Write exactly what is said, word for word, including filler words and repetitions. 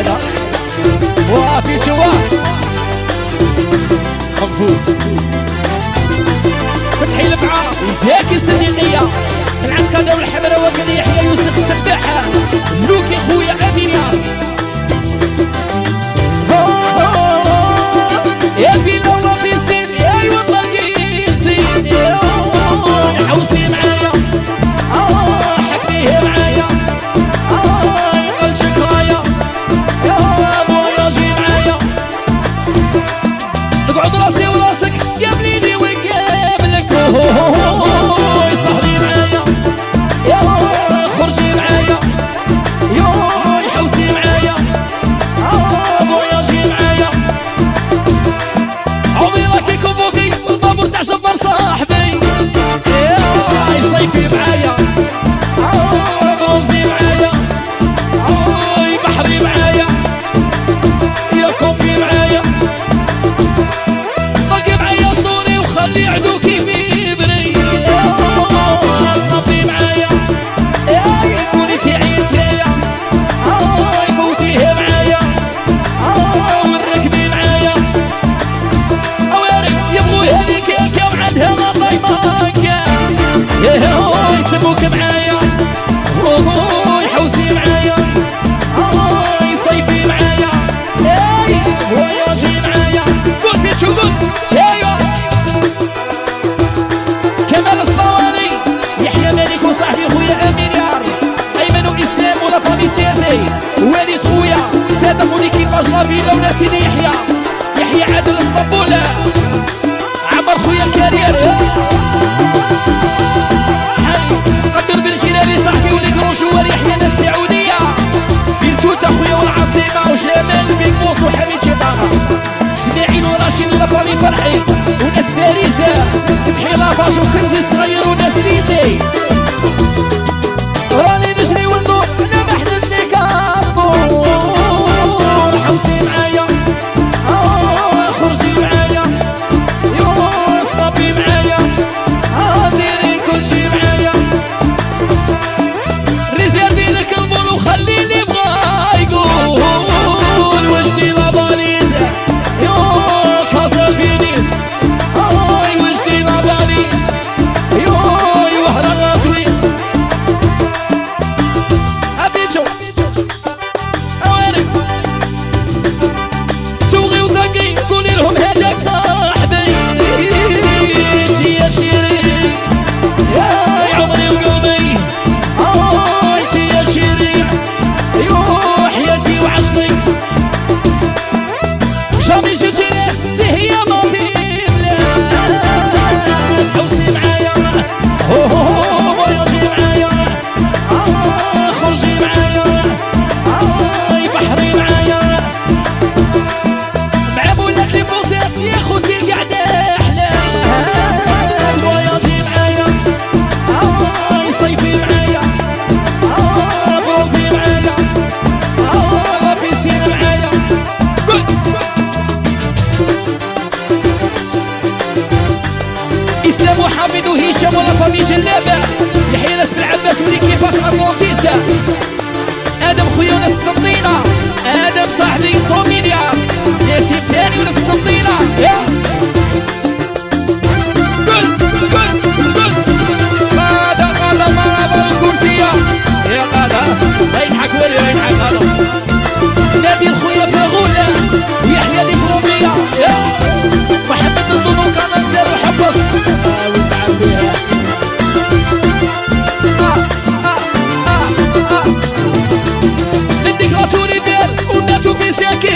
هذا وافي شواف خنفوس فتحي البعا زاكي صديقية العسكر والحمرة وكان يحيى يوسف السباحة لوكي خويا أمينيار يا في الله في سين يا والله قيسين حوسي معايا حكيه معايا يقول شكرايا يا ابويا جي معايا تقعد راسي وراسك قبليني وقبلك صهري معايا يا خرجي معايا يا حوسي معايا ابويا جي معايا عمري راكي كوبوكي والبابور تاع شبر صاحبي يا صيفي معايا برونزي معايا بحري معايا يا كوبي معايا باقي معايا صدوري وخلي عدوكي في بري اصطفي معايا قولي تعيد تايا فوتيه معايا والركبي معايا اواري يبغوا هذيك الكام عندها الله يماكا يسموك معايا حوسي معايا صيفي معايا وياجي معايا قول بيتشو قول ايوه كمال الصواني يحيى مالك وصاحبي خويا امينيار ايمن واسلام ولا فامي سياسي والد خويا الساده مونيكيباج لافيلا ولا سيدي يحيى يحيى عادل اسطنبول عمر خويا الكارير قدر بالجلالي صاحبي وليكروش وريحيى السعوديه بنتوتا خويا والعاصمه وجمال بن موس وحميد شيطانه اسماعيل وراشد ولافامي فرحي وناس فارسه فتحي لافاج وكنزي الصغير وناس بيتي راني نجري والنور انا محدد لك اسطول حوسي معايا خرجي معايا يو صطبي معايا ديري كلشي معايا ريزيرفي لك المول وخلي اللي بغا يقول وجدي لاباليزه يو كازا فينيس وجدي لاباليز يو وهران سويس ابيتشو اواري توغي وزاقي قولي لهم هذاك صاحبي جي يا شيرين يا عمري وقلبي هاي جي يا شيرين يو حياتي وعشقي جامي جيتي لاستي هي ما في بلاس حوسي معايا هو هو هو جي معايا خرجي معايا بحري معايا مع بولات لي بوزات يا خوتي القعده احلى الواياجي معايا صيفي معايا برونزي معايا بيسين معايا قول اسلام وحامد وهشام ولا فامي جلابه يحيى ناس بالعباس ولي كيفاش اطلونتيسا ادم خويا وناس قسنطينه ادم صاحبي صوميليا ياسين تاني وناس قسنطينه يا قول قول قول غادا غادا مرابا الكرسيه يا غادا لا يضحك ولي لا يضحك غادا نادي الخويا باغولا ويحيى اللي فروميه يا محمد الضنو كان نزل وحبص وتعب بها الديكراتور يدير وناتو في ساكن